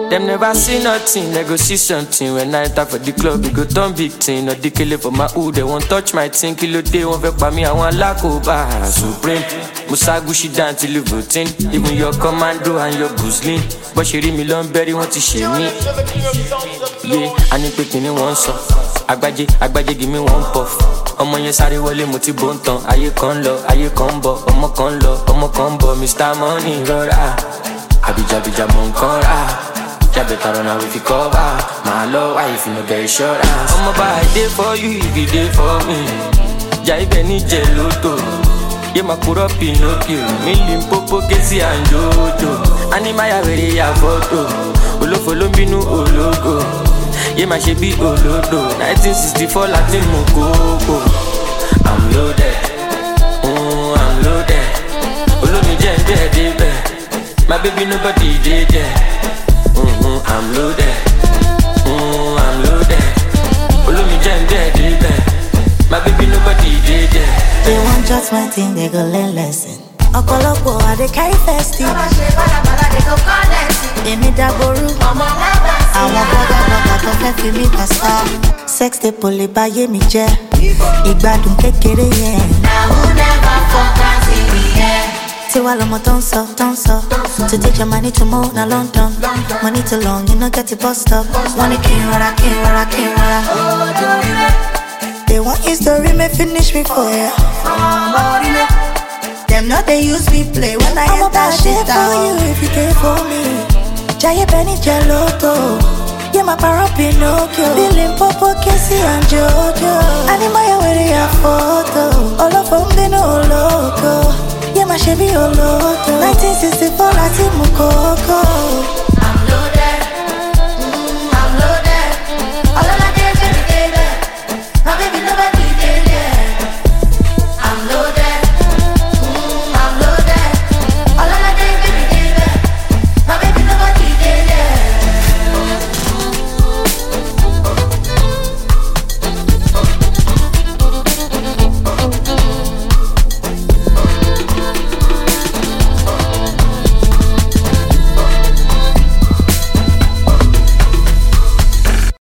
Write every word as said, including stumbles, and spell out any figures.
Them never see nothing, they go see something. When I enter for the club, we go turn big thing. No decay for my hood, they won't touch my thing. Kilo day, won't vex by me, I want Lakoba Supreme. Musa Gucci down till you voting. Even your commando and your Guzlin. But she read me long berry, want to shame me. Yeah, I need picking in one song. Agbaje, Agbaje, give me one puff. Ọmọ yẹn sáré wọlé mo ti bó ń tan. Ayé kan lọ, ayé kan bọ̀. Ọmọ kan lọ, ọmọ kan bọ̀. Mister Money rọra. Abijabija mo ń kọ́ra. Yeah, better run out if you cover. My love, why if you no get insurance? I'm about a day for you, if you day for me. Jai Benny Geloto. Yeah, my put up Pinocchio. Million Popo, Kesi and Jojo. Animaya very ya photo. Olo follow me no ologo. Yeah, my shebi olodo. nineteen sixty-four Latin Mokoko. I'm loaded. Oh, I'm loaded. Olo mi jen de de be. My baby nobody did there. Mm-hmm, I'm loaded. Mm, I'm loaded. Follow me, Jen, dead, dead. My baby, nobody did that. They want judgment thing, they go learn lesson. Okolopo, I they carry festive. They need that boru. I want boga boga to fẹ́ fi mi pasta. Sex they pull it by me je. Ìgbádùn kékeré yẹn. Now who never focus in the air. Tiwa lomo don't so, don't so. To take your money to move na London. Money too long, you know get it bust up. Money can't rara, can't rara, can't rara. They want history, may finish me for ya. Them not they use me play when I get that shit down. I'm for you if you care for me. Jai Benny Geloto. Yeah, my para Pinocchio. Billion Popo, Kesi and Jojo. Animaya with your photo. All of them they know loco. Yeah, my Chevy Oloto.